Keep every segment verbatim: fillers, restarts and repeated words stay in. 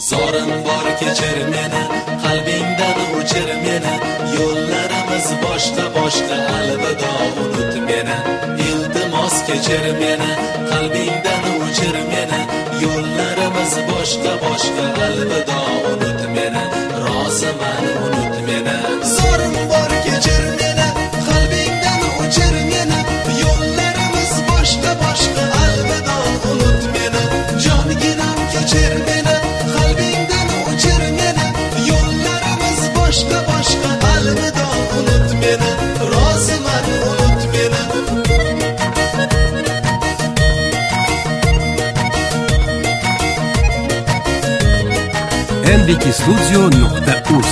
Zorim bor kechir meni, qalbingdan o'chir meni. Yo'llarimiz boshqa boshqa, alvido unut meni. Iltimos kechir meni, qalbingdan o'chir meni. Yo'llarimiz boshqa boshqa, alvido unut meni. Roziman unut meni. Zorim bor kechir meni, qalbingdan o'chir meni. Yo'llarimiz boshqa boshqa, alvido unut meni. Jonginam kechir meni, qalbingdan o'chir meni. Yo'llarimiz boshqa boshqa, alvido unut meni. Roziman unut meni. en b k studio nuqta uz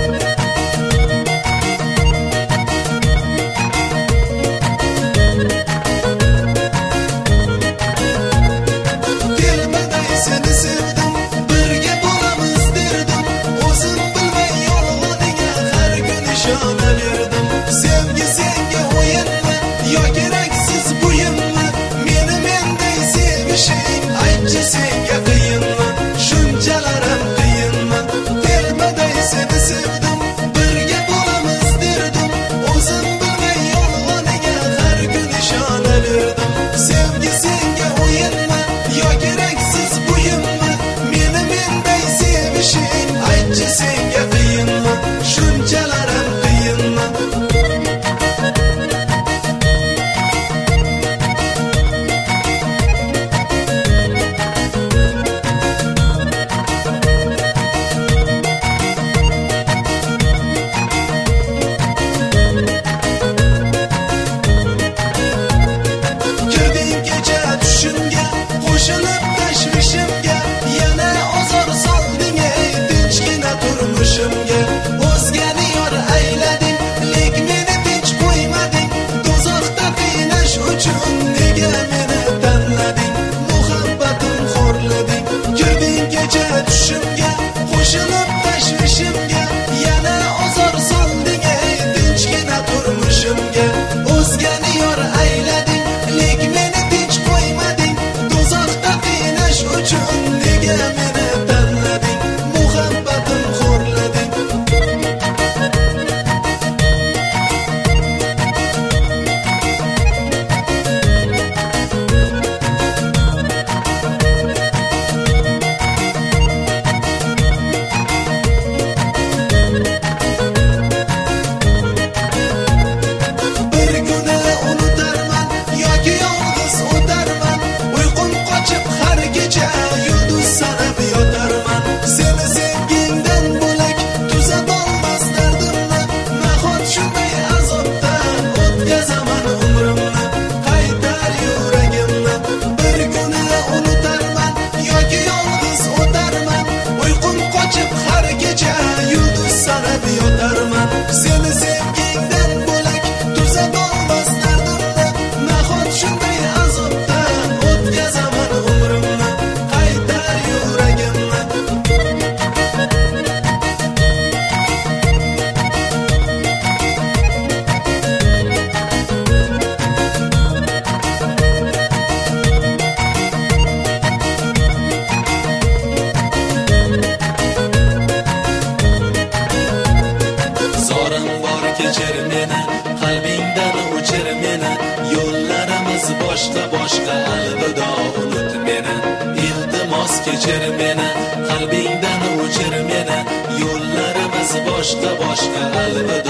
boshqa boshqa, alvido unut meni. Iltimos kechir meni, qalbingdan o'chir meni. Yo'llarimiz boshqa boshqa, alvido